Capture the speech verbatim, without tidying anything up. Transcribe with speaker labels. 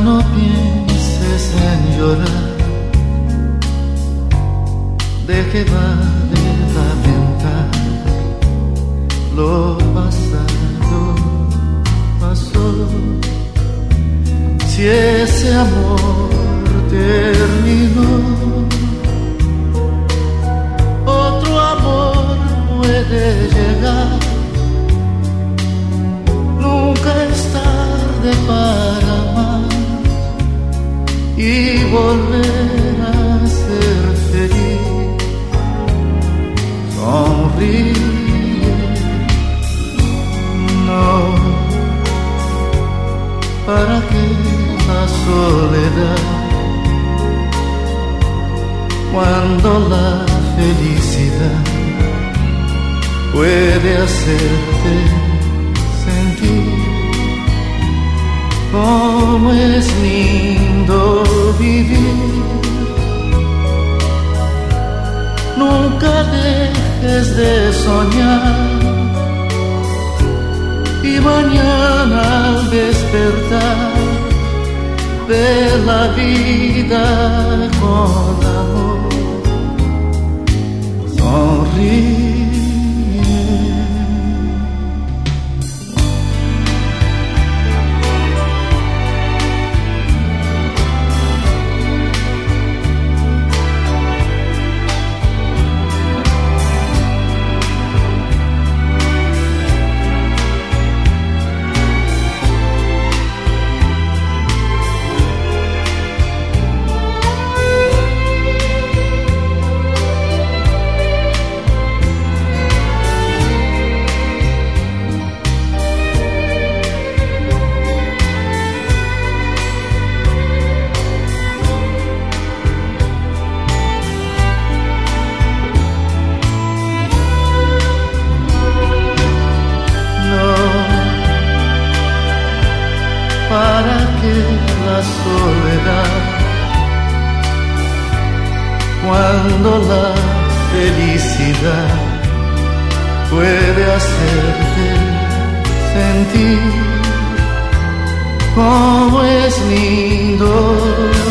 Speaker 1: no pienses en llorar, de que vale lamentar lo pasado, pasó. Si ese amor terminó, otro amor puede llegar. Nunca es tarde para amar y volver a ser feliz. Sonríe, no, ¿para qué la soledad cuando la felicidad puede hacerte sentir cómo es lindo vivir? Nunca dejes de soñar y mañana al despertar ve la vida con amor. Sonríe. ¿Para qué la soledad cuando la felicidad puede hacerte sentir cómo es lindo